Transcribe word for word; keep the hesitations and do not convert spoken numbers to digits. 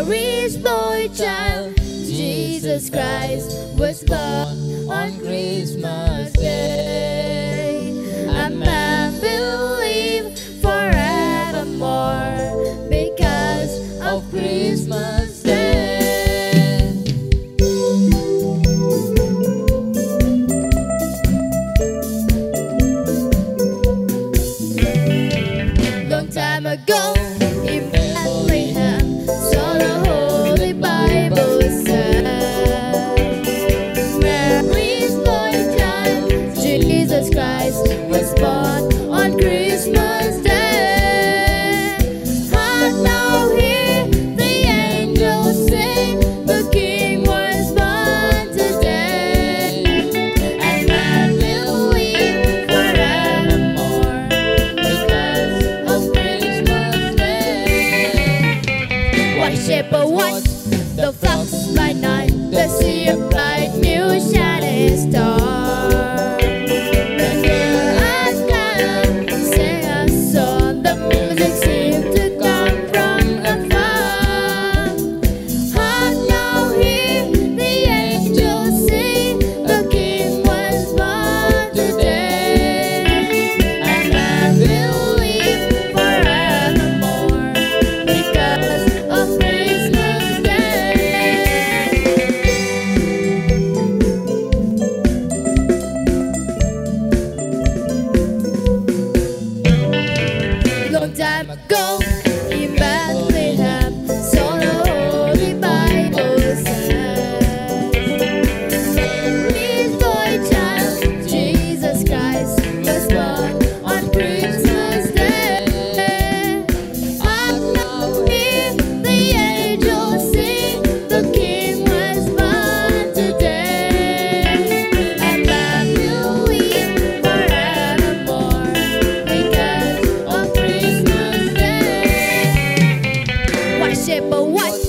Mary's boy child, Jesus Christ, was born on Christmas Day. And man will live forevermore because of Christmas Day. Long time ago in Bethlehem, so the Holy Bible says, Mary's boy child, Jesus Christ, was born on Christmas Day. Hark now, hear the angels sing, the King was born today. And man will live forevermore because of Christmas Day. Why shepherd watch the flocks by night, the sea of bright new shining star. The girls come, sing a song, the music seems to come from afar. Hark now, hear the angels sing, the King was born today. And man will live forevermore because of Christmas Day. Long time ago in Bethlehem, so the Holy Bible says, Mary's boy child, Jesus Christ, was born on Christmas Day. Hark now, hear the angels sing, the King was born today. And man will live forevermore because of Christmas Day. Why shepherd watch